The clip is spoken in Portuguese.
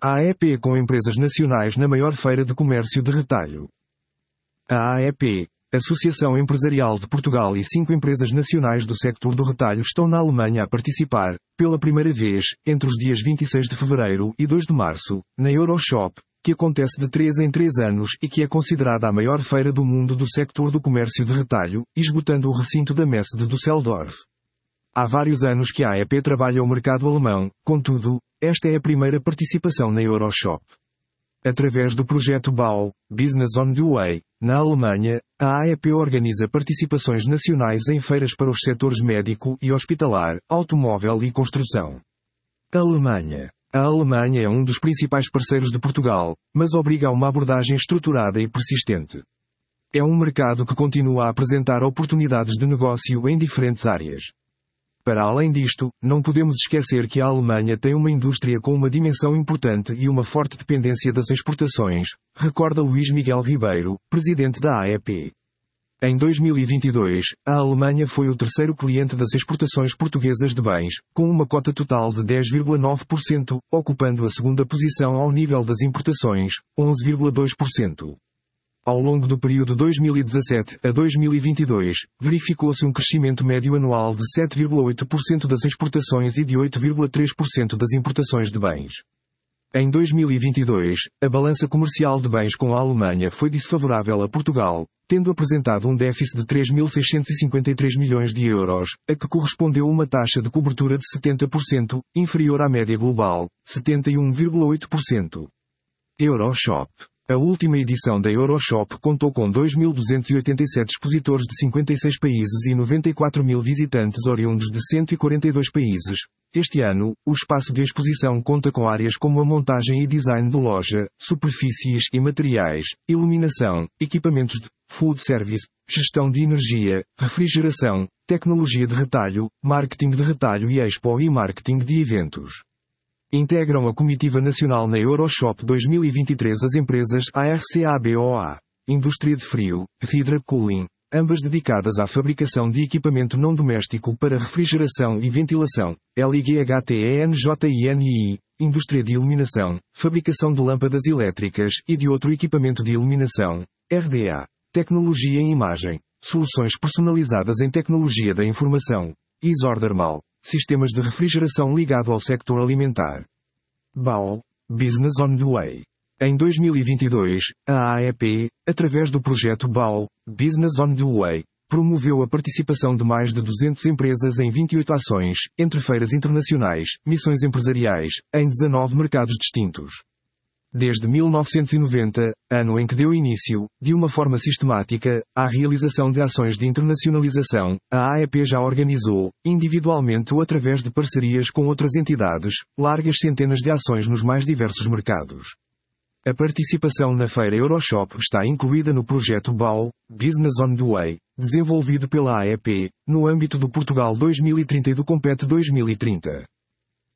A AEP com empresas nacionais na maior feira de comércio de retalho. A AEP, Associação Empresarial de Portugal, e 5 empresas nacionais do sector do retalho estão na Alemanha a participar, pela primeira vez, entre os dias 26 de fevereiro e 2 de março, na Euroshop, que acontece de 3 em 3 anos e que é considerada a maior feira do mundo do sector do comércio de retalho, esgotando o recinto da Messe de Düsseldorf. Há vários anos que a AEP trabalha o mercado alemão, contudo, esta é a primeira participação na Euroshop. Através do projeto BAU, Business on the Way, na Alemanha, a AEP organiza participações nacionais em feiras para os setores médico e hospitalar, automóvel e construção. Alemanha. A Alemanha é um dos principais parceiros de Portugal, mas obriga a uma abordagem estruturada e persistente. É um mercado que continua a apresentar oportunidades de negócio em diferentes áreas. Para além disto, não podemos esquecer que a Alemanha tem uma indústria com uma dimensão importante e uma forte dependência das exportações, recorda Luís Miguel Ribeiro, presidente da AEP. Em 2022, a Alemanha foi o terceiro cliente das exportações portuguesas de bens, com uma cota total de 10,9%, ocupando a segunda posição ao nível das importações, 11,2%. Ao longo do período 2017 a 2022, verificou-se um crescimento médio anual de 7,8% das exportações e de 8,3% das importações de bens. Em 2022, a balança comercial de bens com a Alemanha foi desfavorável a Portugal, tendo apresentado um déficit de 3.653 milhões de euros, a que correspondeu uma taxa de cobertura de 70%, inferior à média global, 71,8%. Euroshop. A última edição da Euroshop contou com 2.287 expositores de 56 países e 94.000 visitantes oriundos de 142 países. Este ano, o espaço de exposição conta com áreas como a montagem e design de loja, superfícies e materiais, iluminação, equipamentos de food service, gestão de energia, refrigeração, tecnologia de retalho, marketing de retalho e expo e marketing de eventos. Integram a comitiva nacional na Euroshop 2023 as empresas ARCABOA, Indústria de Frio, Hydra Cooling, ambas dedicadas à fabricação de equipamento não doméstico para refrigeração e ventilação, LIGHTENJINI, Indústria de Iluminação, fabricação de lâmpadas elétricas e de outro equipamento de iluminação, RDA, Tecnologia em Imagem, soluções personalizadas em tecnologia da informação, Isordermal, sistemas de refrigeração ligado ao sector alimentar. BAU, Business on the Way. Em 2022, a AEP, através do projeto BAU, Business on the Way, promoveu a participação de mais de 200 empresas em 28 ações, entre feiras internacionais, missões empresariais, em 19 mercados distintos. Desde 1990, ano em que deu início, de uma forma sistemática, à realização de ações de internacionalização, a AEP já organizou, individualmente ou através de parcerias com outras entidades, largas centenas de ações nos mais diversos mercados. A participação na feira Euroshop está incluída no projeto BAU, Business on the Way, desenvolvido pela AEP, no âmbito do Portugal 2030 e do Compete 2030.